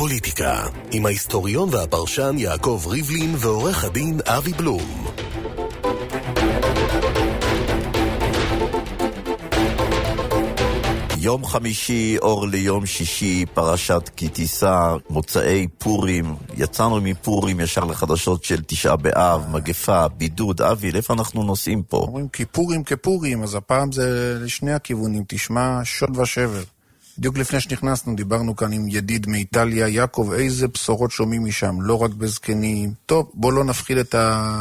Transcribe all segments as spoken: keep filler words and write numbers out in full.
פוליטיקה, עם ההיסטוריון והפרשן יעקב ריבלין ועורך הדין אבי בלום. יום חמישי, אור ליום שישי, פרשת כי תישא, מוצאי פורים. יצאנו מפורים ישר לחדשות של תשעה באב, מגפה, בידוד. אבי, איפה אנחנו נוסעים פה? אומרים כיפורים כפורים, אז הפעם זה לשני הכיוונים. תשמע, שוד ושבר. בדיוק לפני שנכנסנו, דיברנו כאן עם ידיד מאיטליה. יעקב, איזה בשורות שומעים משם, לא רק בזקנים. טוב, בוא לא נפחיד את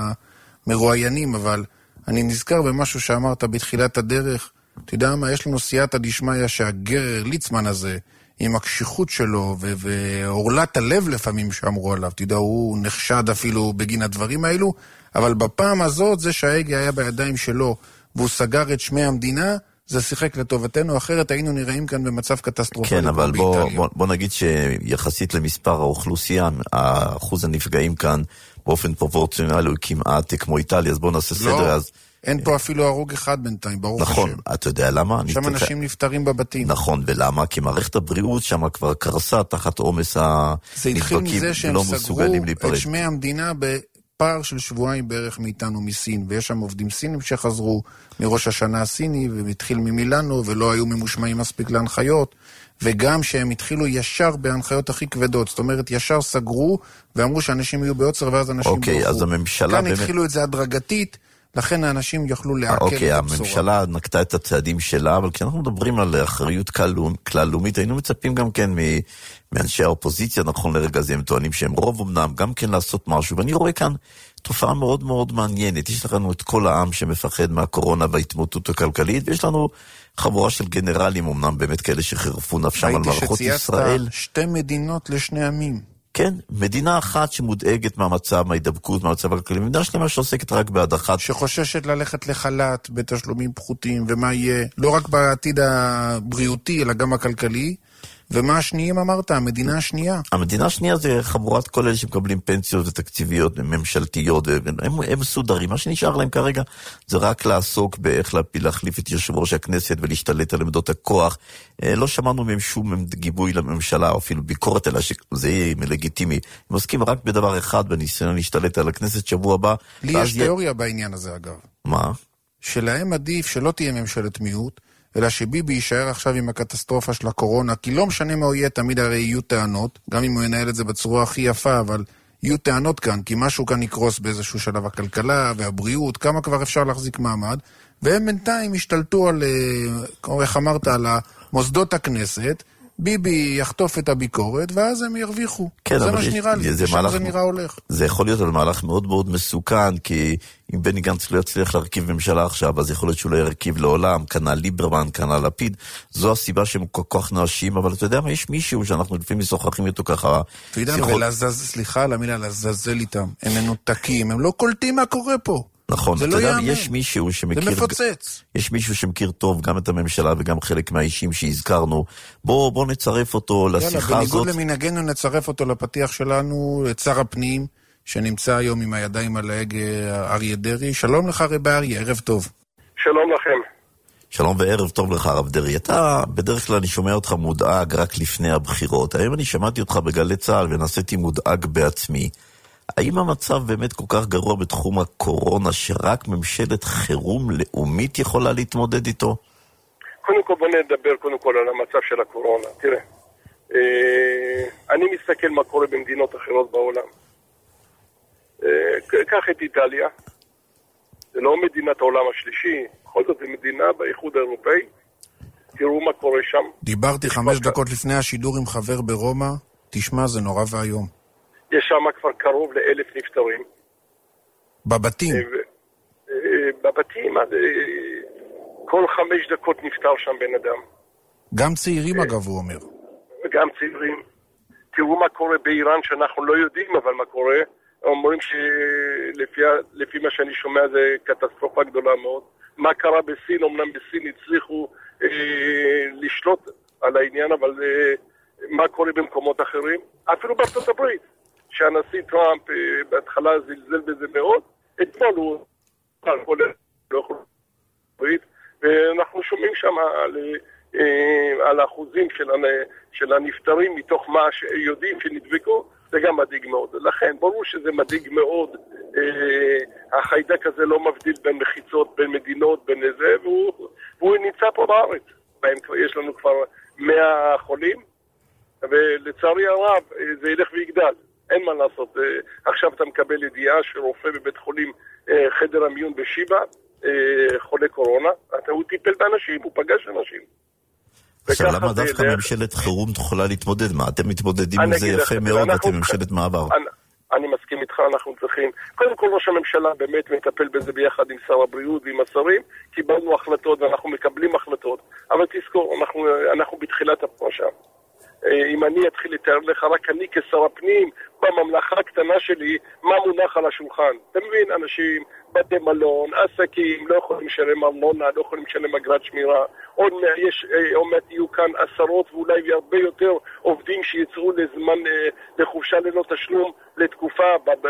המרואיינים, אבל אני נזכר במשהו שאמרת בתחילת הדרך. אתה יודע מה, יש לנו סייעתא דשמיא שהגרר ליצמן הזה, עם הקשיחות שלו ו- ואורלת הלב לפעמים שאמרו עליו, אתה יודע, הוא נחשד אפילו בגין הדברים האלו, אבל בפעם הזאת זה שההגה היה בידיים שלו, והוא סגר את שמי המדינה, זה שיחק לטובתנו, אחרת היינו נראים כאן במצב קטסטרופלי. כן, אבל בוא, בוא, בוא נגיד שיחסית למספר האוכלוסייה, האחוז הנפגעים כאן באופן פרופורציונלי הוא כמעט כמו איטליה, אז בוא נעשה לא. סדר אז. אין פה אפילו הרוג אחד בינתיים, ברוך השם. נכון, אתה יודע למה? שם אנשים נפטרים בבתים. נכון, ולמה? כי מערכת הבריאות שם כבר קרסה תחת עומס הנדבקים ולא מסוגלים להיפרד. את שמי המדינה בפער של שבועיים בערך מאיתנו מסין, ויש שם עובדים סינים שחזרו מראש השנה הסיני, והתחיל ממילאנו, ולא היו ממושמעים מספיק להנחיות, וגם שהם התחילו ישר בהנחיות הכי כבדות, זאת אומרת, ישר סגרו, ואמרו שאנשים יהיו בעוצר, ואז אנשים אוקיי, ברחו. אז הממשלה כאן באמת... התחילו את זה הדרגתית, לכן האנשים יוכלו לעכל אוקיי, את הבשורה. הממשלה נקטה את הצעדים שלה, אבל כשאנחנו מדברים על אחריות כלל לאומית, היינו מצפים גם כן מאנשי האופוזיציה, נכון לרגע זה, הם טוענים שהם רוב אמנם, גם כן לעשות משהו, ואני רואה כאן תופעה מאוד מאוד מעניינת. יש לנו את כל העם שמפחד מהקורונה וההתמוטטות הכלכלית, ויש לנו חבורה של גנרלים, אמנם באמת כאלה שחירפו נפשם על מערכות ישראל. הייתי שצייצת שתי מדינות לשני עמים. כן, מדינה אחת שמודאגת מהמצב, מההידבקות, מהמצב הכלכלי, מדינה שלמה שעוסקת רק בהדחת. שחוששת ללכת לחל"ת בתשלומים פחותים, ומה יהיה, לא רק בעתיד הבריאותי, אלא גם הכלכלי. ומה השניים אמרת? המדינה השנייה? המדינה השנייה זה חבורת כל אלה שמקבלים פנסיות ותקציביות ממשלתיות, הם, הם מסודרים. מה שנשאר להם כרגע זה רק לעסוק באיך להחליף את יושב ראש הכנסת ולהשתלט על עמדות הכוח. לא שמענו מהם שום גיבוי לממשלה, או אפילו ביקורת, אלא שזה יהיה לגיטימי. הם עוסקים רק בדבר אחד, בניסיון להשתלט על הכנסת שבוע הבא. לי יש תיאוריה יה... בעניין הזה אגב. מה? שלהם עדיף שלא תהיה ממשלת מיעוט, אלא שביבי יישאר עכשיו עם הקטסטרופה של הקורונה, כי לא משנה מה הוא יהיה, תמיד הרי יהיו טענות, גם אם הוא ינהל את זה בצורה הכי יפה, אבל יהיו טענות כאן, כי משהו כאן יקרוס באיזשהו שלב, הכלכלה והבריאות, כמה כבר אפשר להחזיק מעמד, והם בינתיים השתלטו על, כמו איך אמרת, על מוסדות הכנסת, ביבי יחטוף את הביקורת, ואז הם ירוויחו. כן, זה מה יש, שנראה לי, זה, מהלך, זה נראה הולך. זה יכול להיות על מהלך מאוד מאוד מסוכן, כי אם בני גנץ לא יצליח להרכיב ממשלה עכשיו, אז יכול להיות שהוא לא ירכיב לעולם, כנ"ל ליברמן, כנ"ל לפיד. זו הסיבה שהם כל כך נואשים, אבל אתה יודע מה, יש מישהו שאנחנו לפעמים משוחחים איתו ככה. אתה יודע, יכול... ולזז, סליחה על המילה, לזזל איתם. הם מנותקים, הם לא קולטים מה קורה פה. נכון, זה אתה לא יודע, יאמן. יש מישהו שמכיר... זה מפוצץ. יש מישהו שמכיר טוב גם את הממשלה וגם חלק מהאישים שהזכרנו. בוא, בוא נצרף אותו לשיחה הזאת. יאללה, בניגוד למנהגנו נצרף אותו לפתיח שלנו, את שר הפנים, שנמצא היום עם הידיים על ההגה, אריה דרעי. שלום לך רבי אריה, ערב טוב. שלום לכם. שלום וערב טוב לך רב דרעי. אתה, בדרך כלל אני שומע אותך מודאג רק לפני הבחירות. היום אני שמעתי אותך בגלי צהל ונעשיתי מודאג בעצמי. האם המצב באמת כל כך גרוע בתחום הקורונה, שרק ממשלת חירום לאומית יכולה להתמודד איתו? קודם כל בוא נדבר קודם כל על המצב של הקורונה. תראה, אה, אני מסתכל מה קורה במדינות אחרות בעולם. אה, קח את איטליה, זה לא מדינת העולם השלישי, בכל זאת זה מדינה באיחוד האירופאי, תראו מה קורה שם. דיברתי חמש דקות לפני השידור עם חבר ברומא, תשמע זה נורא והיום. יש שם כבר קרוב לאלף נפטרים. בבתים? בבתים, כל חמש דקות נפטר שם בן אדם. גם צעירים אגב, הוא אומר. גם צעירים. תראו מה קורה באיראן שאנחנו לא יודעים, אבל מה קורה. אומרים שלפי מה שאני שומע זה קטסטרופה גדולה מאוד. מה קרה בסין? אמנם בסין הצליחו לשלוט על העניין, אבל מה קורה במקומות אחרים? אפילו בארצות הברית. שהנשיא טראמפ בהתחלה זלזל בזה מאוד, אתמול הוא לא יכול להברית, ואנחנו שומעים שם על על האחוזים של הנפטרים מתוך מה שיודעים שנדבקו, זה גם מדאיג מאוד. לכן, ברור שזה מדאיג מאוד. החיידק הזה לא מבדיל בין מחיצות, בין מדינות, בין איזה, והוא, והוא נמצא פה בארץ. יש לנו כבר מאה חולים, ולצערי הרב זה ילך ויגדל. אין מה לעשות. עכשיו אתה מקבל ידיעה שרופא בבית חולים חדר המיון בשיבא, חולה קורונה, הוא טיפל באנשים, הוא פגש אנשים. עכשיו, למה דווקא ממשלת חירום תוכלה להתמודד? מה, אתם מתמודדים עם זה יפה מאוד, אתם ממשלת מעבר. אני מסכים איתך, אנחנו צריכים. קודם כל, ראש הממשלה באמת מטפל בזה ביחד עם שר הבריאות ועם השרים, קיבלנו החלטות ואנחנו מקבלים החלטות. אבל תזכור, אנחנו, אנחנו בתחילת הפרשה. אם אני אתחיל לתאר לך, רק אני כשר הפנים, בממלכה הקטנה שלי, מה מונח על השולחן. אתה מבין, אנשים, בתי מלון, עסקים, לא יכולים לשלם ארנונה, לא יכולים לשלם אגרת שמירה. עוד יש, עוד מעט יהיו כאן עשרות ואולי הרבה יותר עובדים שיצאו לזמן, לחופשה ללא תשלום, לתקופה,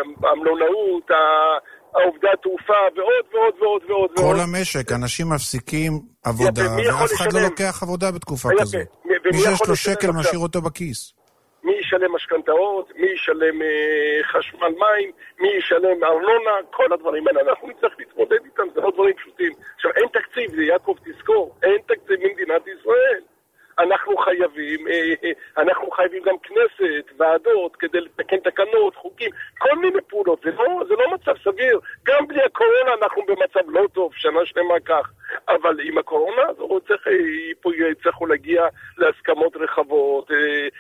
במלונאות, העובדה התעופה, ועוד ועוד ועוד ועוד. כל המשק, אנשים מפסיקים עבודה, ואף אחד לא לוקח עבודה בתקופה כזו. מי שיש לו שקל משאיר אותו בכיס. מי ישלם משכנתאות, מי ישלם אה, חשמל מים, מי ישלם ארנונה, כל הדברים האלה, אנחנו נצטרך להתמודד איתם, זה לא דברים פשוטים. עכשיו, אין תקציב, זה יעקב תזכור, אין תקציב ממדינת ישראל. אנחנו חייבים, אה, אה, אנחנו חייבים גם כנסת, ועדות, כדי לתקן תקנות, חוקים, כל מיני פעולות, זה לא, זה לא מצב סביר. גם בלי הקורונה אנחנו במצב לא טוב, שנה שלמה כך. אבל עם הקורונה, צריך, פה יצטרכו להגיע להסכמות רחבות.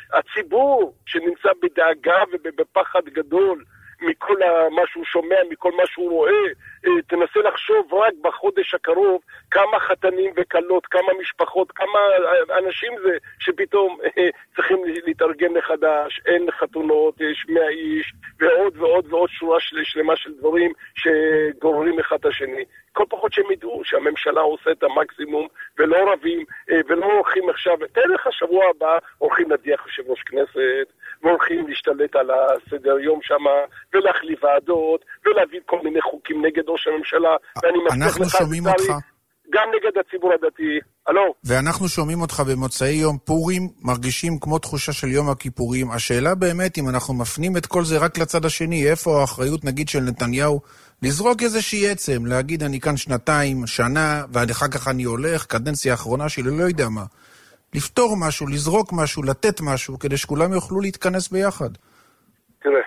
הציבור שנמצא בדאגה ובפחד גדול מכל מה שהוא שומע, מכל מה שהוא רואה, תנסה לחשוב רק בחודש הקרוב כמה חתנים וקלות, כמה משפחות, כמה אנשים זה שפתאום צריכים להתארגן מחדש, אין חתונות, יש מאה איש ועוד ועוד ועוד שורה שלמה של דברים שגוררים אחד את השני. כל פחות שהם ידעו שהממשלה עושה את המקסימום ולא רבים ולא הולכים עכשיו, תלך השבוע הבא הולכים להדיח יושב ראש כנסת והולכים להשתלט על הסדר יום שם ולהחליף ועדות ולהביא כל מיני חוקים נגד ראש הממשלה. אנחנו שומעים אותך גם נגד הציבור הדתי. הלו? ואנחנו שומעים אותך במוצאי יום פורים, מרגישים כמו תחושה של יום הכיפורים. השאלה באמת אם אנחנו מפנים את כל זה רק לצד השני, איפה האחריות נגיד של נתניהו לזרוק איזושהי עצם, להגיד אני כאן שנתיים, שנה, ואחר כך אני הולך, קדנציה האחרונה שלי, לא יודע מה. לפתור משהו, לזרוק משהו, לתת משהו, כדי שכולם יוכלו להתכנס ביחד. תראה,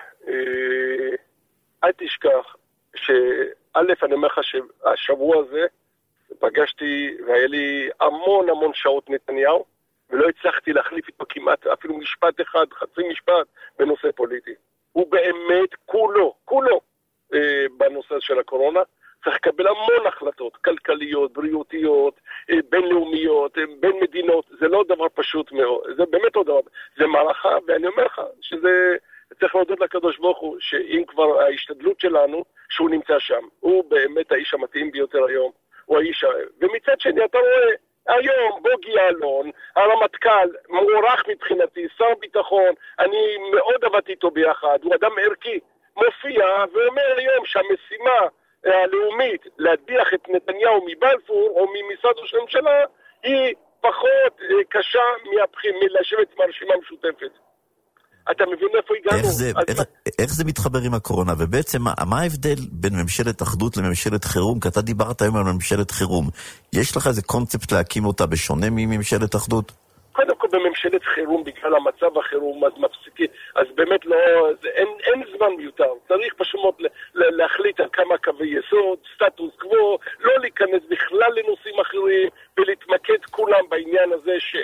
אל תשכח שא' אני אומר לך שהשבוע הזה פגשתי והיה לי המון המון שעות נתניהו, ולא הצלחתי להחליף איתו כמעט אפילו משפט אחד, חצי משפט בנושא פוליטי. הוא באמת כולו, כולו אה, בנושא של הקורונה, צריך לקבל המון החלטות, כלכליות, בריאותיות, אה, בינלאומיות, אה, בין מדינות, זה לא דבר פשוט מאוד, זה באמת לא דבר, זה מערכה, ואני אומר לך שזה צריך להודות לקדוש ברוך הוא, שאם כבר ההשתדלות שלנו, שהוא נמצא שם, הוא באמת האיש המתאים ביותר היום, הוא האיש, ומצד שני אתה רואה, היום בוגי יעלון, הרמטכ"ל, מוערך מבחינתי, שר ביטחון, אני מאוד עבדתי איתו ביחד, הוא אדם ערכי, מופיע ואומר היום שהמשימה הלאומית להדיח את נתניהו מבלפור או ממשרד ראש הממשלה היא פחות קשה מלשבת עם הרשימה המשותפת. אתה מבין איפה הגענו? איך זה, איך, איך זה מתחבר עם הקורונה? ובעצם מה, מה ההבדל בין ממשלת אחדות לממשלת חירום? כי אתה דיברת היום על ממשלת חירום. יש לך איזה קונספט להקים אותה בשונה מממשלת אחדות? קודם כל בממשלת חירום, בגלל המצב החירום, אז מפסיקים, אז באמת לא, זה, אין, אין זמן מיותר. צריך פשוט להחליט על כמה קווי יסוד, סטטוס קוו, לא להיכנס בכלל לנושאים אחרים, ולהתמקד כולם בעניין הזה ש,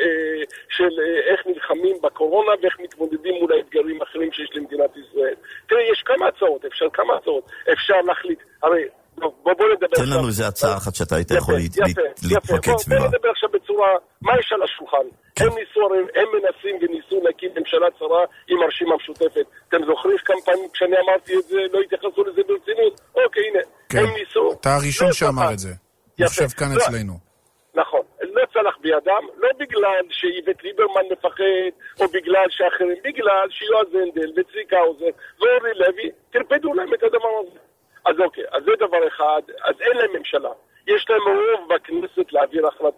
של איך נלחמים בקורונה, ואיך מתמודדים מול האתגרים האחרים שיש למדינת ישראל. תראה, יש כמה הצעות, אפשר כמה הצעות, אפשר להחליט, הרי, בוא, בוא נדבר תן עכשיו. לנו איזה הצעה אחת שאתה היית יכול להתמקד סביבה. בוא נדבר עכשיו בצורה, מה יש על השולחן? הם ניסו, הם מנסים וניסו להקים ממשלה צרה עם הרשימה המשותפת. אתם זוכרים כמה פעמים כשאני אמרתי את זה, לא התייחסו לזה ברצינות? אוקיי, הנה, הם ניסו. אתה הראשון שאמר את זה. יושב כאן אצלנו. נכון, לא צלח בידם, לא בגלל שאיווט ליברמן מפחד, או בגלל שאחרים, בגלל שיועז הנדל וצביקה האוזר ואורלי לוי, תרפדו להם את הדבר הזה. אז אוקיי, אז זה דבר אחד, אז אין להם ממשלה. יש להם רוב בכנסת להעביר החלטות,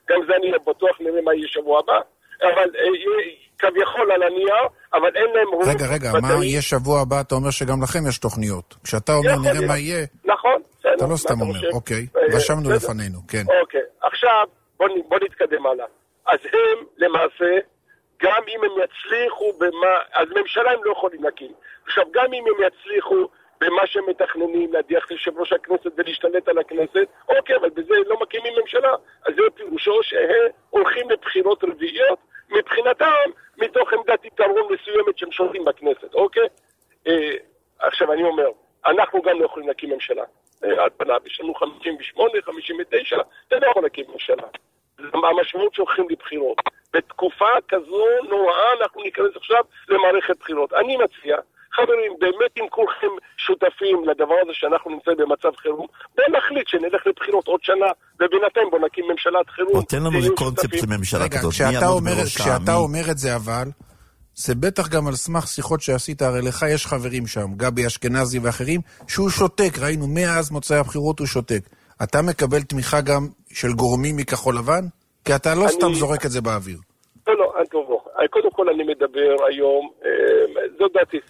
גם זה אני בטוח, נראה מה יהיה שבוע הבא, אבל כביכול על הנייר, אבל אין להם רוב. רגע, רגע, מה יהיה שבוע הבא? אתה אומר שגם לכם יש תוכניות. כשאתה אומר נראה מה יהיה, נכון, אתה לא סתם אומר, אוקיי, רשמנו לפנינו, כן. אוקיי, עכשיו בוא נתקדם הלאה. אז הם למעשה, גם אם הם יצליחו במה, אז ממשלה הם לא יכולים להקים. עכשיו, גם אם הם יצליחו במה שהם מתכננים, להדיח את יושב ראש הכנסת ולהשתלט על הכנסת, אוקיי, אבל בזה לא מקימים ממשלה. אז זה פירושו שהם הולכים לבחירות רביעיות, מבחינתם, מתוך עמדת יתרון מסוימת שהם שולטים בכנסת, אוקיי? אה, עכשיו אני אומר, אנחנו גם לא יכולים להקים ממשלה. אה, עד פניו, יש לנו חמישים ושמונה, חמישים ותשע, אתה לא יכול להקים ממשלה. המשמעות שהולכים לבחירות. בתקופה כזו נוראה אנחנו ניכנס עכשיו למערכת בחירות. אני מציע, חברים, באמת אם כולכם שותפים לדבר הזה שאנחנו נמצאים במצב חירום, בוא נחליט שנלך לבחירות עוד שנה, ובינתיים בוא נקים ממשלת חירום. תן לנו איזה קונספט של ממשלה כזאת. כשאתה אומר את זה אבל, זה בטח גם על סמך שיחות שעשית, הרי לך יש חברים שם, גבי אשכנזי ואחרים, שהוא שותק, ראינו מאז מוצאי הבחירות הוא שותק. אתה מקבל תמיכה גם של גורמים מכחול לבן? כי אתה לא סתם זורק את זה באוויר. לא, לא, אל תבוא. קודם כל אני מדבר היום, זו דעתי.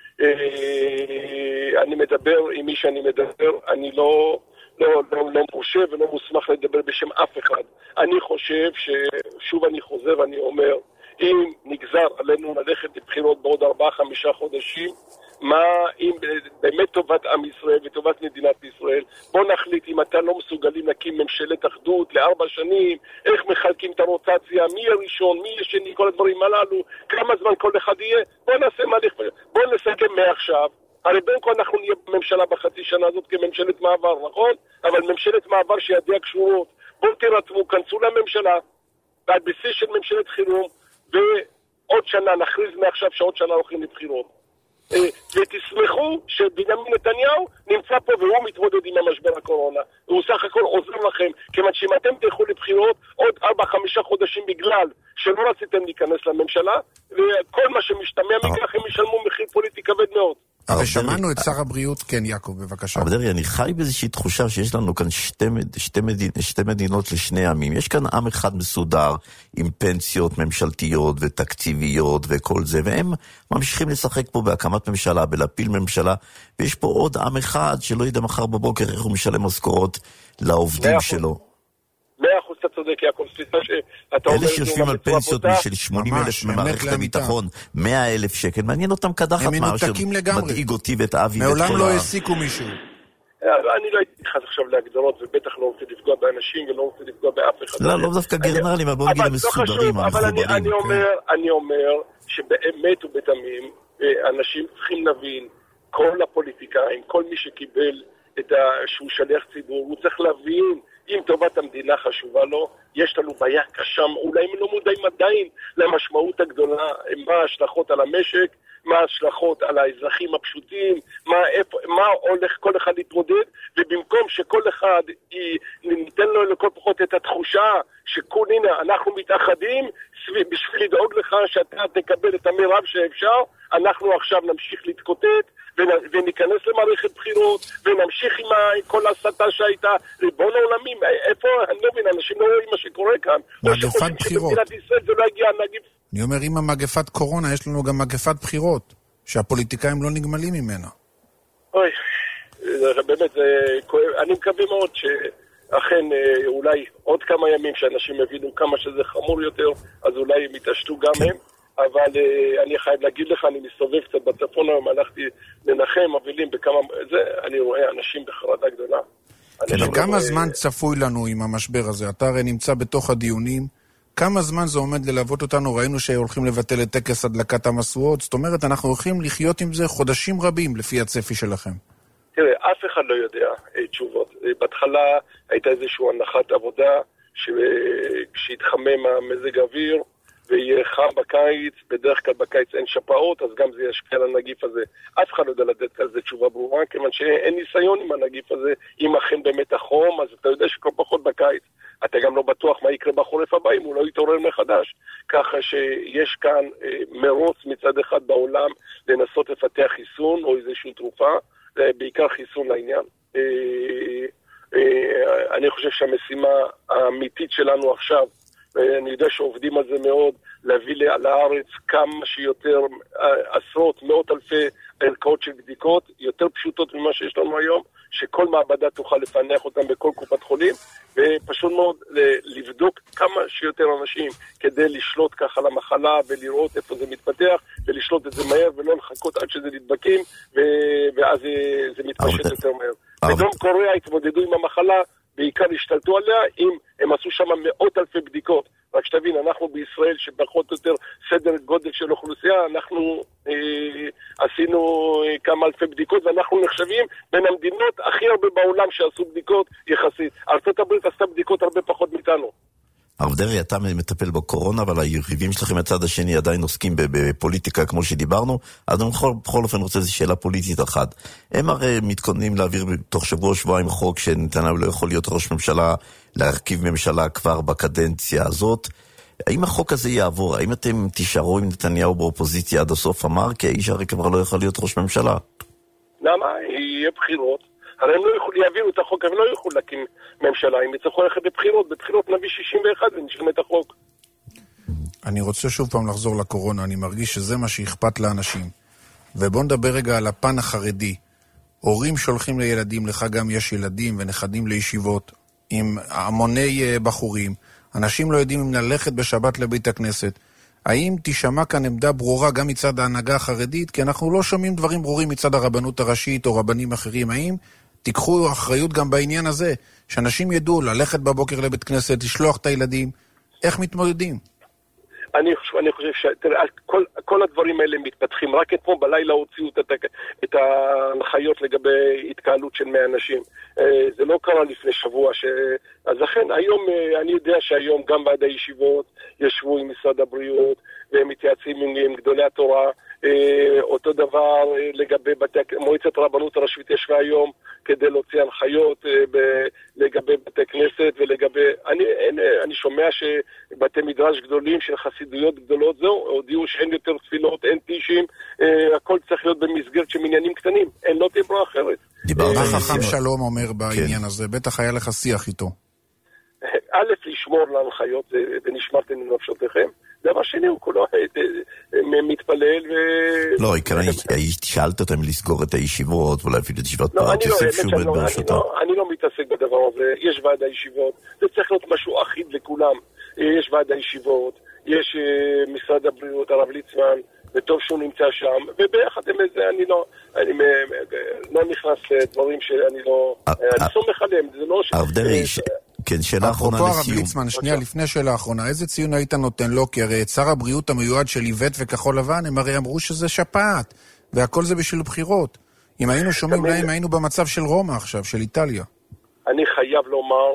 אני מדבר עם מי שאני מדבר, אני לא, לא, לא, לא מורשה ולא מוסמך לדבר בשם אף אחד. אני חושב ששוב אני חוזר ואני אומר, אם נגזר עלינו ללכת לבחירות בעוד ארבעה חמישה חודשים, מה אם באמת טובת עם ישראל וטובת מדינת ישראל, בוא נחליט אם אתה לא מסוגלים להקים ממשלת אחדות לארבע שנים, איך מחלקים את הרוטציה, מי הראשון, מי השני, כל הדברים הללו, כמה זמן כל אחד יהיה, בוא נעשה מהלך, בוא נסכם מעכשיו, הרי בין כה אנחנו נהיה בממשלה בחצי שנה הזאת כממשלת מעבר, נכון? אבל ממשלת מעבר שידיה קשורות, בואו תירתמו, כנסו לממשלה, ועד בסיס של ממשלת חירום, ועוד שנה, נכריז מעכשיו שעוד שנה הולכים לבחירות. ותשמחו שבנימין נתניהו נמצא פה והוא מתמודד עם המשבר הקורונה. הוא סך הכל עוזר לכם, כיוון שאם אתם תלכו לבחירות עוד ארבע חמישה חודשים בגלל שלא רציתם להיכנס לממשלה, וכל מה שמשתמע מכך הם ישלמו מחיר פוליטי כבד מאוד. אבל שמענו את שר הבריאות, כן יעקב, בבקשה. אבל דרי, אני חי באיזושהי תחושה שיש לנו כאן שתי, שתי, מדינות, שתי מדינות לשני עמים. יש כאן עם אחד מסודר עם פנסיות ממשלתיות ותקציביות וכל זה, והם ממשיכים לשחק פה בהקמת ממשלה, בלהפיל ממשלה, ויש פה עוד עם אחד שלא ידע מחר בבוקר איך הוא משלם משכורות לעובדים שלו. מאה אחוז אתה צודק, יעקב, סליחה שאתה אומר... אלה שיושבים על פנסיות של שמונים אלף ממערכת הביטחון, מאה אלף שקל, מעניין אותם קדחת מה שמדאיג אותי ואת אבי. מעולם לא העסיקו מישהו. אני לא הייתי נכנס עכשיו להגדרות, ובטח לא רוצה לפגוע באנשים ולא רוצה לפגוע באף אחד. לא, לא דווקא גרנרלים, אבל בוא נגיד המסודרים, המחוברים. אני אומר שבאמת ובתמים, אנשים צריכים להבין, כל הפוליטיקאים, כל מי שקיבל שהוא שליח ציבור, הוא צריך להבין אם טובת המדינה חשובה לו, יש לנו בעיה קשה, אולי הם לא מודעים עדיין למשמעות הגדולה, מה ההשלכות על המשק, מה ההשלכות על האזרחים הפשוטים, מה, איפה, מה הולך כל אחד להתמודד, ובמקום שכל אחד ניתן לו לכל פחות את התחושה שכל הנה אנחנו מתאחדים בשביל לדאוג לך שאתה תקבל את המרב שאפשר, אנחנו עכשיו נמשיך להתקוטט וניכנס למערכת בחירות, ונמשיך עם כל הסתה שהייתה, ריבון העולמים, איפה, אני לא מבין, אנשים לא רואים מה שקורה כאן. מגפת בחירות. ישראל זה לא הגיע הנגיף. אני אומר, עם המגפת קורונה, יש לנו גם מגפת בחירות, שהפוליטיקאים לא נגמלים ממנה. אוי, באמת, אני מקווה מאוד שאכן, אולי עוד כמה ימים שאנשים הבינו כמה שזה חמור יותר, אז אולי הם יתעשתו גם הם. אבל uh, אני חייב להגיד לך, אני מסתובב קצת בצפון היום, הלכתי לנחם, אבלים בכמה, זה, אני רואה אנשים בחרדה גדולה. וכמה לא זמן רואה... צפוי לנו עם המשבר הזה? אתה הרי נמצא בתוך הדיונים, כמה זמן זה עומד ללוות אותנו? ראינו שהולכים לבטל את טקס הדלקת המשואות, זאת אומרת, אנחנו הולכים לחיות עם זה חודשים רבים, לפי הצפי שלכם. תראה, אף אחד לא יודע תשובות. בהתחלה הייתה איזושהי הנחת עבודה, כשהתחמם המזג האוויר, ויהיה חם בקיץ, בדרך כלל בקיץ אין שפעות, אז גם זה ישפיע על הנגיף הזה. אף אחד לא יודע לתת על זה תשובה ברורה, כיוון שאין ניסיון עם הנגיף הזה, אם אכן באמת החום, אז אתה יודע שכל פחות בקיץ. אתה גם לא בטוח מה יקרה בחורף הבא, אם הוא לא יתעורר מחדש. ככה שיש כאן אה, מרוץ מצד אחד בעולם, לנסות לפתח חיסון או איזושהי תרופה, אה, בעיקר חיסון לעניין. אה, אני חושב שהמשימה האמיתית שלנו עכשיו, ואני יודע שעובדים על זה מאוד, להביא לארץ כמה שיותר עשרות, מאות אלפי ערכאות של בדיקות, יותר פשוטות ממה שיש לנו היום, שכל מעבדה תוכל לפענח אותם בכל קופת חולים, ופשוט מאוד לבדוק כמה שיותר אנשים כדי לשלוט ככה למחלה ולראות איפה זה מתפתח, ולשלוט את זה מהר ולא לחכות עד שזה נדבקים, ואז זה מתפשט יותר מהר. בדרום קוריאה התמודדו עם המחלה, בעיקר השתלטו עליה, אם הם עשו שם מאות אלפי בדיקות. רק שתבין, אנחנו בישראל, שפחות או יותר סדר גודל של אוכלוסייה, אנחנו אה, עשינו אה, כמה אלפי בדיקות, ואנחנו נחשבים בין המדינות הכי הרבה בעולם שעשו בדיקות יחסית. ארצות הברית עשתה בדיקות הרבה פחות מאיתנו. הרב דרעי, אתה מטפל בקורונה, אבל היריבים שלכם מהצד השני עדיין עוסקים בפוליטיקה כמו שדיברנו, אז אני בכל, בכל אופן רוצה איזו שאלה פוליטית אחת. הם הרי מתכוננים להעביר תוך שבוע שבועיים חוק שנתניהו לא יכול להיות ראש ממשלה, להרכיב ממשלה כבר בקדנציה הזאת. האם החוק הזה יעבור? האם אתם תישארו עם נתניהו באופוזיציה עד הסוף? אמר, כי האיש הרי כבר לא יכול להיות ראש ממשלה. למה? יהיה בחירות. הרי הם לא יכולים, יעבירו את החוק, הם לא יכולים להקים ממשלה. אם יצטרכו ללכת בבחירות, בבחירות נביא שישים ואחת ונשלם את החוק. אני רוצה שוב פעם לחזור לקורונה, אני מרגיש שזה מה שאכפת לאנשים. ובואו נדבר רגע על הפן החרדי. הורים שולחים לילדים, לך גם יש ילדים ונכדים לישיבות, עם המוני בחורים. אנשים לא יודעים אם ללכת בשבת לבית הכנסת. האם תשמע כאן עמדה ברורה גם מצד ההנהגה החרדית? כי אנחנו לא שומעים דברים ברורים מצד הרבנות הראשית או רבנים אחרים. האם תיקחו אחריות גם בעניין הזה, שאנשים ידעו ללכת בבוקר לבית כנסת, לשלוח את הילדים? איך מתמודדים? אני חושב, אני חושב שתראה, כל, כל הדברים האלה מתפתחים. רק אתמול בלילה הוציאו את, את ההנחיות לגבי התקהלות של מאה אנשים. זה לא קרה לפני שבוע. ש... אז לכן, היום, אני יודע שהיום גם ועד הישיבות ישבו עם משרד הבריאות, והם מתייעצים עם, עם גדולי התורה. אותו דבר לגבי בתי, מועצת הרבנות הראשית ישבה היום כדי להוציא הנחיות ב, לגבי בתי כנסת ולגבי, אני, אני שומע שבתי מדרש גדולים של חסידויות גדולות זהו, הודיעו שאין יותר תפילות, אין טישים, הכל צריך להיות במסגרת של מניינים קטנים, אין לא תברא אחרת. מה חכם שלום אומר בעניין הזה? בטח היה לך שיח איתו. א', לשמור להנחיות ונשמרתם לנפשותיכם. דבר שני, הוא כולו מתפלל ו... לא, עיקרן, שאלת אותם לסגור את הישיבות, ואולי אפילו את ישיבות פרט, יוסף שובט ברשותה. אני לא מתעסק בדבר הזה. יש ועד הישיבות, זה צריך להיות משהו אחיד לכולם. יש ועד הישיבות, יש משרד הבריאות, הרב ליצמן, וטוב שהוא נמצא שם, וביחד עם זה אני לא, אני לא נכנס לדברים שאני לא, אני סומך עליהם, זה לא ש... הרב דרעי, כן, שאלה אחרונה לסיום. אפרופו הרב ליצמן, שנייה לפני שאלה האחרונה, איזה ציון היית נותן לו? כי הרי את שר הבריאות המיועד של איווט וכחול לבן, הם הרי אמרו שזה שפעת, והכל זה בשביל בחירות. אם היינו שומעים להם, היינו במצב של רומא עכשיו, של איטליה. אני חייב לומר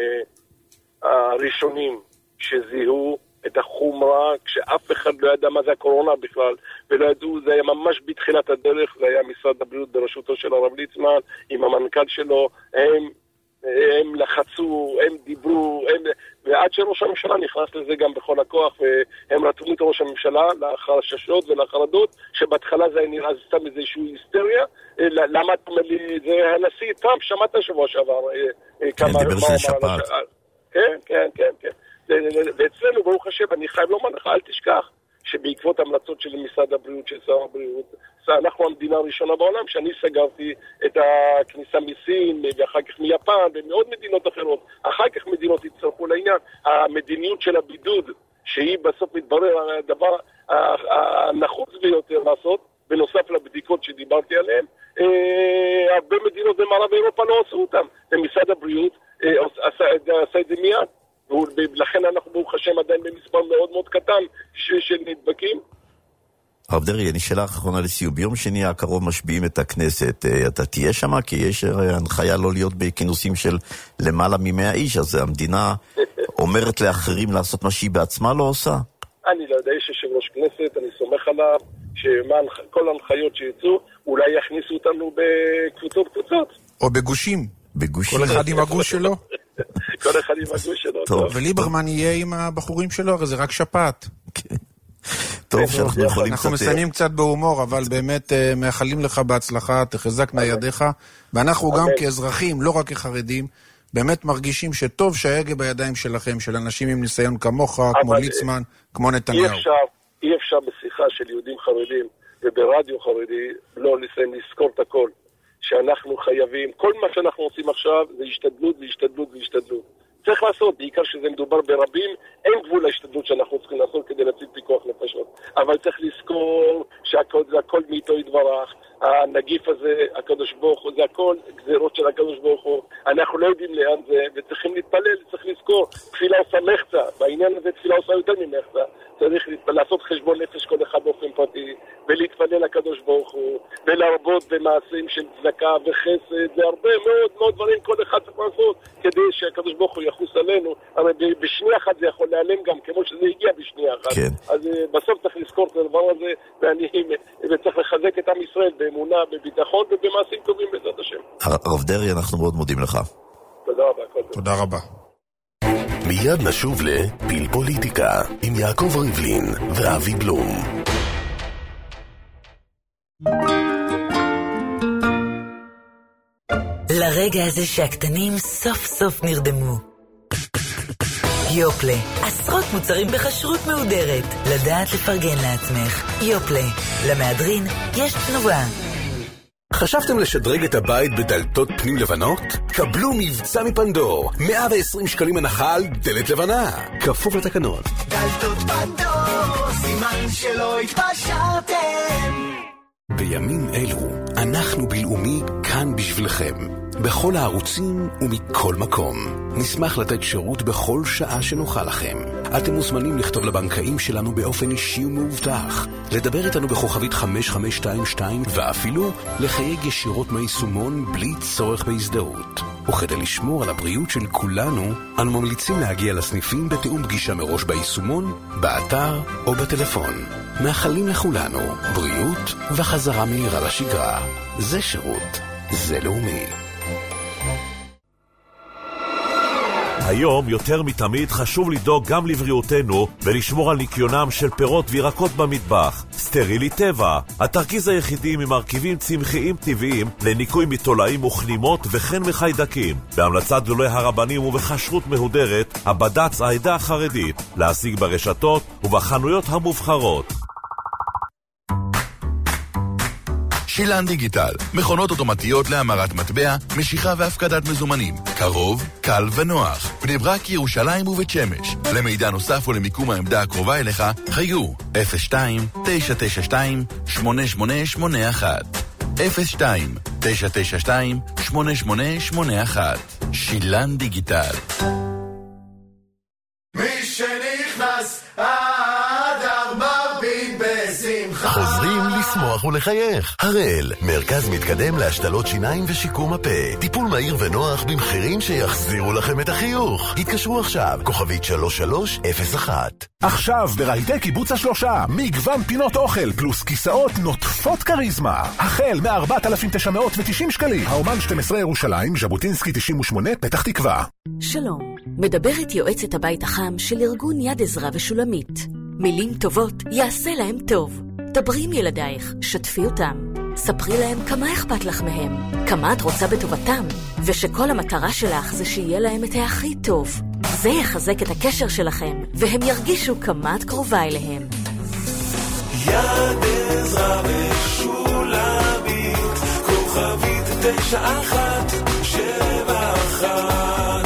שהראשונים שזיהו את החומרה, כשאף אחד לא ידע מה זה הקורונה בכלל, ולא ידעו, זה היה ממש בתחילת הדרך, זה היה משרד הבריאות בראשותו של הרב ליצמן, עם המנכ"ל שלו, הם, הם לחצו, הם דיברו, הם, ועד שראש הממשלה נכנס לזה גם בכל הכוח, והם רתמו את ראש הממשלה לאחר הששות ולחרדות, שבהתחלה זה נראה סתם איזושהי היסטריה, למה אתה אומר לי, זה הנשיא טראמפ, שמעת שבוע שעבר, כן, דיבר של שפעת. כן, כן, כן, כן. ואצלנו, ברוך השם, אני חייב לומר לך, אל תשכח שבעקבות המלצות של משרד הבריאות, של שר הבריאות, אנחנו המדינה הראשונה בעולם שאני סגרתי את הכניסה מסין ואחר כך מיפן ומעוד מדינות אחרות. אחר כך מדינות יצטרפו לעניין. המדיניות של הבידוד, שהיא בסוף מתברר הדבר הנחוץ ביותר לעשות, בנוסף לבדיקות שדיברתי עליהן, הרבה מדינות במערב אירופה לא עשו אותן. ומשרד הבריאות עשה את זה מיד. ולכן אנחנו ברוך השם עדיין במספר מאוד מאוד קטן של נדבקים. הרב דרעי, אני שאלה אחרונה לסיום. ביום שני הקרוב משביעים את הכנסת. אתה תהיה שמה? כי יש הנחיה לא להיות בכינוסים של למעלה ממאה איש, אז המדינה אומרת לאחרים לעשות מה שהיא בעצמה לא עושה? אני לא יודע, יש יושב ראש כנסת, אני סומך עליו, שכל ההנחיות שיצאו, אולי יכניסו אותנו בקבוצות קבוצות. או בגושים. בגושים. כל אחד עם הגוש שלו. כל אחד עם הגוש שלו. טוב, וליברמן יהיה עם הבחורים שלו, הרי זה רק שפעת. כן. טוב שאנחנו יכולים אנחנו קצת... מסיימים קצת בהומור, אבל באמת מאחלים לך בהצלחה, תחזקנה ידיך, ואנחנו גם כאזרחים, לא רק כחרדים, באמת מרגישים שטוב שההגה בידיים שלכם, של אנשים עם ניסיון כמוך, כמו ליצמן, כמו נתניהו. אי אפשר, אי אפשר בשיחה של יהודים חרדים וברדיו חרדי לא לזכור את הכל, שאנחנו חייבים, כל מה שאנחנו עושים עכשיו זה השתדלות והשתדלות והשתדלות. צריך לעשות, בעיקר שזה מדובר ברבים, אין גבול להשתדלות שאנחנו צריכים לעשות כדי להציל פיקוח נפשות. אבל צריך לזכור שהכל מאיתו יתברך, הנגיף הזה, הקדוש ברוך הוא, זה הכל גזירות של הקדוש ברוך הוא. אנחנו לא יודעים לאן זה, וצריכים להתפלל, צריך לזכור. תפילה עושה מחצה, בעניין הזה תפילה עושה יותר ממחצה. צריך לעשות חשבון נפש כל אחד באופן פרטי, ולהתפלל לקדוש ברוך הוא, ולהרבות במעשים של צדקה וחסד, זה הרבה מאוד מאוד דברים כל אחד צריך לעשות, כדי שהקדוש ברוך הוא יחוס עלינו. הרי בשנייה אחת זה יכול להיעלם גם, כמו שזה הגיע בשנייה אחת. כן. אז בסוף צריך לזכור את הדבר הזה, ואני, וצריך לחזק את עם ישראל באמונה, בביטחון ובמעשים טובים בעזרת השם. הרב דרעי, אנחנו מאוד מודים לך. תודה רבה. תודה רבה. מיד נשוב לפיל פוליטיקה עם יעקב ריבלין ואבי בלום. לרגע הזה שהקטנים סוף סוף נרדמו. יופלה, עשרות מוצרים בכשרות מהודרת. לדעת לפרגן לעצמך. יופלה, למהדרין יש תנובה. חשבתם לשדרג את הבית בדלתות פנים לבנות? קבלו מבצע מפנדור, מאה ועשרים שקלים הנחה על דלת לבנה, כפוף לתקנון. דלתות פנדור, סימן שלא התפשרתם. בימים אלו, אנחנו בלאומי כאן בשבילכם, בכל הערוצים ומכל מקום. נשמח לתת שירות בכל שעה שנוכל לכם. אתם מוזמנים לכתוב לבנקאים שלנו באופן אישי ומאובטח, לדבר איתנו בכוכבית חמש חמש שתיים שתיים, ואפילו לחייג ישירות מהיישומון בלי צורך בהזדהות. וכדי לשמור על הבריאות של כולנו, אנו ממליצים להגיע לסניפים בתיאום פגישה מראש ביישומון, באתר או בטלפון. מאחלים לכולנו בריאות וחזרה מהירה לשגרה. זה שירות, זה לאומי. היום יותר מתמיד חשוב לדאוג גם לבריאותנו ולשמור על ניקיונם של פירות וירקות במטבח. סטרילי טבע, התרכיז היחידי ממרכיבים צמחיים טבעיים לניקוי מתולעים וכנימות וכן מחיידקים. בהמלצת גדולי הרבנים ובכשרות מהודרת, הבד"ץ העדה החרדית, להשיג ברשתות ובחנויות המובחרות. שילן דיגיטל, מכונות אוטומטיות להמרת מטבע, משיכה והפקדת מזומנים. קרוב, קל ונוח. בני ברק, ירושלים ובית שמש. למידע נוסף ולמיקום העמדה הקרובה אליך, חייגו אפס שתיים תשע תשע שתיים שמונה שמונה שמונה אחת אפס שתיים תשע תשע שתיים שמונה שמונה שמונה אחת. שילן דיגיטל. מי שנכנס אדר מרבין בשמחה. חוזרים לשמוח ולחייך. הראל, מרכז מתקדם להשתלות שיניים ושיקום הפה. טיפול מהיר ונוח במחירים שיחזירו לכם את החיוך. התקשרו עכשיו, כוכבית שלוש שלוש אפס אחת. עכשיו ברהיטי קיבוץ השלושה, מגוון פינות אוכל פלוס כיסאות נוטפות קריזמה. החל מ-ארבעת אלפים תשע מאות ותשעים שקלים. האומן שתים עשרה ירושלים, ז'בוטינסקי תשעים ושמונה, פתח תקווה. שלום, מדברת יועצת הבית החם של ארגון יד עזרא ושולמית. מילים טובות יעשה להם טוב. דברי עם ילדייך, שתפי אותם. ספרי להם כמה אכפת לך מהם, כמה את רוצה בטובתם, ושכל המטרה שלך זה שיהיה להם את הכי טוב. זה יחזק את הקשר שלכם, והם ירגישו כמה את קרובה אליהם. יד עזרא ושולמית, כוכבית תשע אחת שבע אחת.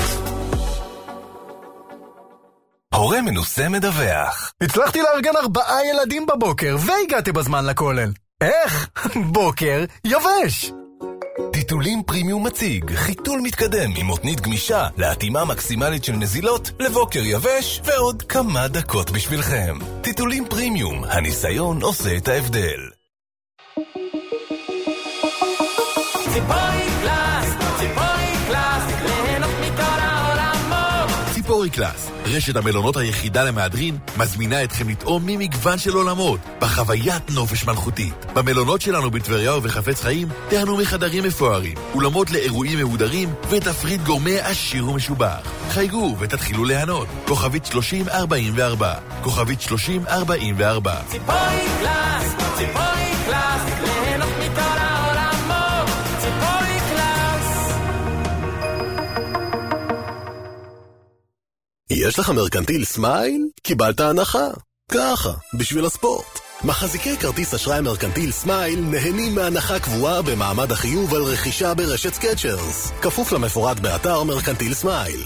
הורה מנוסה מדווח. הצלחתי לארגן ארבעה ילדים בבוקר והגעתי בזמן לכולל. איך? בוקר יבש. טיטולים פרימיום מציג חיתול מתקדם עם מותנית גמישה להתאמה מקסימלית של נזילות לבוקר יבש ועוד כמה דקות בשבילכם. טיטולים פרימיום, הניסיון עושה את ההבדל. ציפורי קלאס, ציפורי קלאס, ליהנות מכל העולמות. ציפורי קלאס, רשת המלונות היחידה למהדרין, מזמינה אתכם לטעום ממגוון של עולמות, בחוויית נופש מלכותית. במלונות שלנו בטבריה ובחפץ חיים, תהנו מחדרים מפוארים, אולמות לאירועים מהודרים, ותפריט גורמי עשיר ומשובח. חייגו ותתחילו ליהנות. כוכבית שלושים ארבעים וארבע. כוכבית שלושים ארבעים וארבע. ציפורי קלאס, ציפורי קלאס, ליהנות מכל העולמות, ציפורי קלאס. יש לך מרקנטיל סמייל? קיבלת הנחה. ככה, בשביל הספורט. מחזיקי כרטיס אשראי מרקנטיל סמייל נהנים מהנחה קבועה במעמד החיוב על רכישה ברשת סקצ'רס. כפוף למפורט באתר מרקנטיל סמייל.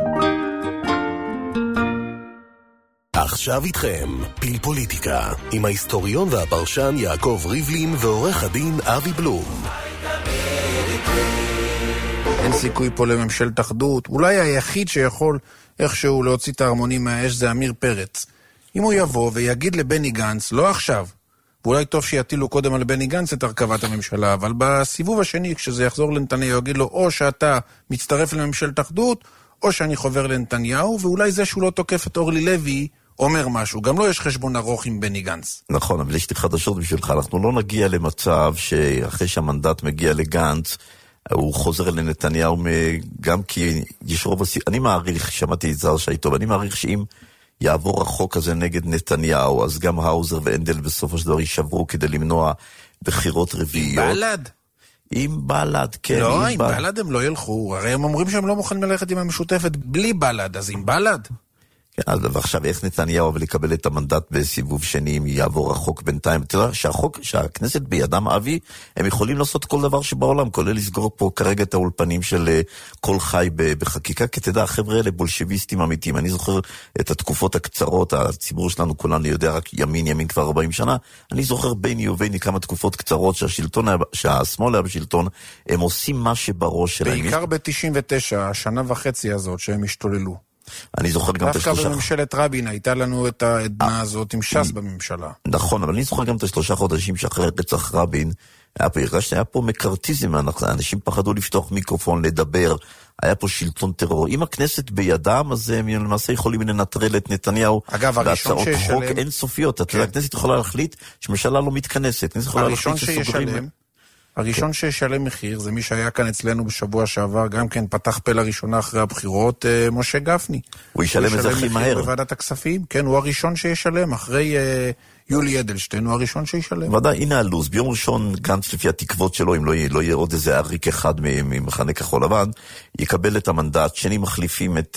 עכשיו איתכם, פיל פוליטיקה, עם ההיסטוריון והפרשן יעקב ריבלין ועורך הדין אבי בלום. אין סיכוי פה לממשלת אחדות. אולי היחיד שיכול איכשהו להוציא את ההרמונים מהאש זה אמיר פרץ. אם הוא יבוא ויגיד לבני גנץ, לא עכשיו, ואולי טוב שיטילו קודם על בני גנץ את הרכבת הממשלה, אבל בסיבוב השני, כשזה יחזור לנתניהו, יגיד לו, או שאתה מצטרף לממשלת אחדות, או שאני חובר לנתניהו, ואולי זה שהוא לא תוקף את אורלי לוי, אומר משהו. גם לא יש חשבון ארוך עם בני גנץ. נכון, אבל יש לי חדשות בשבילך. אנחנו לא נגיע למצב שאחרי שהמנדט מגיע לגנץ, הוא חוזר לנתניהו, גם כי יש רוב הסיכוי, אני מעריך, שמעתי את זר שי טוב, אני מעריך שאם יעבור החוק הזה נגד נתניהו, אז גם האוזר ואנדל בסוף השדור יישברו כדי למנוע בחירות רביעיות. עם בלד? עם בלד, כן. לא, עם בלד הם לא ילכו, הרי הם אומרים שהם לא מוכנים ללכת עם המשותפת בלי בלד, אז עם בלד? כן, ועכשיו איך נתניהו אבל לקבל את המנדט בסיבוב שני אם יעבור החוק בינתיים? אתה יודע שהחוק, שהכנסת בידם אבי, הם יכולים לעשות כל דבר שבעולם, כולל לסגור פה כרגע את האולפנים של כל חי בחקיקה, כי תדע, החבר'ה האלה בולשביסטים אמיתיים. אני זוכר את התקופות הקצרות, הציבור שלנו כולנו יודע רק ימין ימין כבר ארבעים שנה, אני זוכר ביני וביני כמה תקופות קצרות שהשלטון, שהשמאל היה בשלטון, הם עושים מה שבראש שלהם. בעיקר ב-תשעים ותשע, השנה וחצי הזאת שהם השתוללו. אני זוכר גם את השלושה... דווקא בממשלת רבין הייתה לנו את העדנה הזאת עם ש"ס בממשלה. נכון, אבל אני זוכר גם את השלושה חודשים שאחרי רצח רבין, היה פה, הרגשתי, היה פה מקרטיזם, אנשים פחדו לפתוח מיקרופון, לדבר, היה פה שלטון טרור. אם הכנסת בידם, אז הם למעשה יכולים לנטרל את נתניהו. אגב, הראשון שישלם... בהצעות חוק אינסופיות. אתה יודע, הכנסת יכולה להחליט שממשלה לא מתכנסת. הראשון שישלם... הראשון שישלם מחיר זה מי שהיה כאן אצלנו בשבוע שעבר, גם כן פתח פה לראשונה אחרי הבחירות, משה גפני. הוא ישלם את זה הכי מהר. בוועדת הכספים, כן, הוא הראשון שישלם, אחרי יולי אדלשטיין, הוא הראשון שישלם. ודאי, הנה הלוז, ביום ראשון גנץ לפי התקוות שלו, אם לא יהיה, לא יהיה עוד איזה אריק אחד ממחנה כחול לבן, יקבל את המנדט, שני מחליפים את...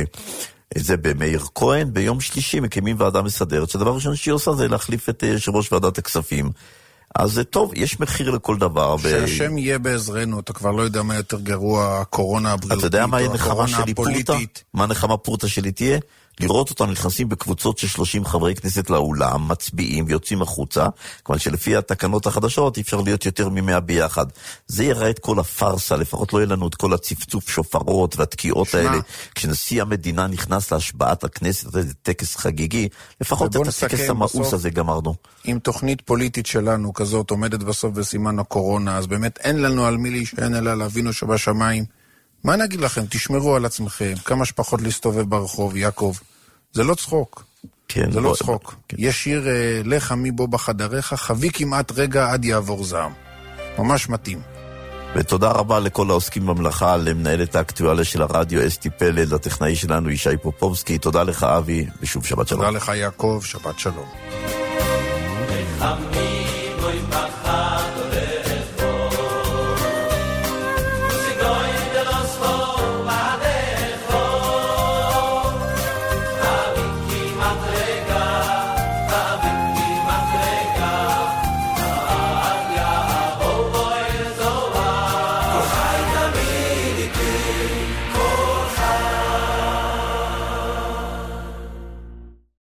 זה במאיר כהן, ביום שלישי מקימים ועדה מסדרת, שהדבר ראשון שהיא עושה זה להחליף את יושב ראש ועדת הכספים. אז זה טוב, יש מחיר לכל דבר. שהשם יהיה בעזרנו, אתה כבר לא יודע מה יותר גרוע, הקורונה הבריאותית, או הקורונה הפוליטית. מה נחמה פרוטה שלי תהיה? לראות אותם נכנסים בקבוצות של שלושים חברי כנסת לאולם, מצביעים ויוצאים החוצה, כמובן שלפי התקנות החדשות אפשר להיות יותר ממאה ביחד. זה יראה את כל הפרסה, לפחות לא יהיה לנו את כל הצפצוף שופרות והתקיעות האלה. כשנשיא המדינה נכנס להשבעת הכנסת, זה טקס חגיגי, לפחות את הטקס המאוס הזה גמרנו. אם תוכנית פוליטית שלנו כזאת עומדת בסוף בסימן הקורונה, אז באמת אין לנו על מי להישען אלא לאבינו שבשמיים. מה נגיד לכם? תשמרו על עצמכם, כמה שפחות להסתובב ברחוב, יעקב. זה לא צחוק. כן, זה לא צחוק. כן. יש שיר לך מי בו בחדריך, חבי כמעט רגע עד יעבור זעם. ממש מתאים. ותודה רבה לכל העוסקים במלאכה, למנהלת האקטואליה של הרדיו אסתי פלד, לטכנאי שלנו ישי פופובסקי. תודה לך אבי, ושוב שבת שלום. תודה לך יעקב, שבת שלום. לך מי בו בחדריך